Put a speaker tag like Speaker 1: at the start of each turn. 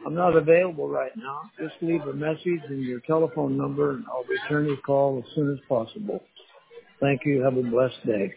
Speaker 1: I'm not available right now. Just leave a message and your telephone number, and I'll return your call as soon as possible. Thank you. Have a blessed day.